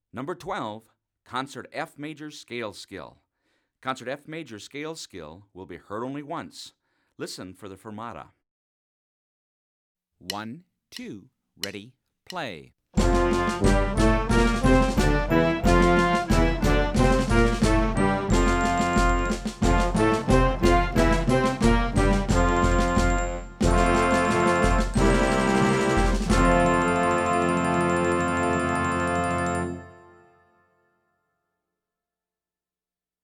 Number 12, Concert F Major Scale Skill. Concert F Major Scale Skill will be heard only once. Listen for the fermata. 1, 2, ready, play.